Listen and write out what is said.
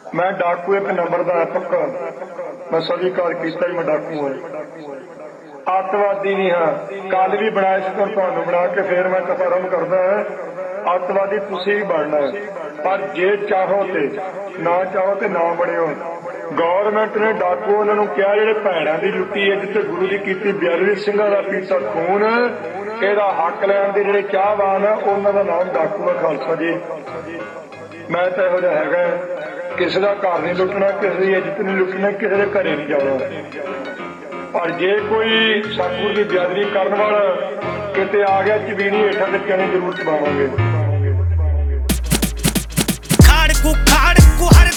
मैं डाकू एक नंबरदार पक्का मैं स्वीकार किया मैं डाकू हाँ अतवादी नहीं हाँ कल भी बनाया से तुहानू बना के फिर मैं कफरम करदा है अतवादी तुसीं भी बनना है पर जे चाहो ते ना बनिओ। गौरमेंट ने डाकू उन्होंने कहा जिहड़े भैणां दी लुट्टी है जिथे गुरु की कीती बयालीं सिंघां दा पीता खून ਇਹਦਾ हक लैण दे जिहड़े चाहवान है उन्हां दा नाम डाकू है खालसा जी। मैं तो इहो जिहा हैगा किसी का घर नहीं लुटना किसी की इज्जत नहीं लुटना किसी के घरे नहीं जाना पर जे कोई सतगुर की बेअदबी करने वाला किते आ गया जमीनी हेठा ते कहने जरूर चबावांगे। खाड़ को हर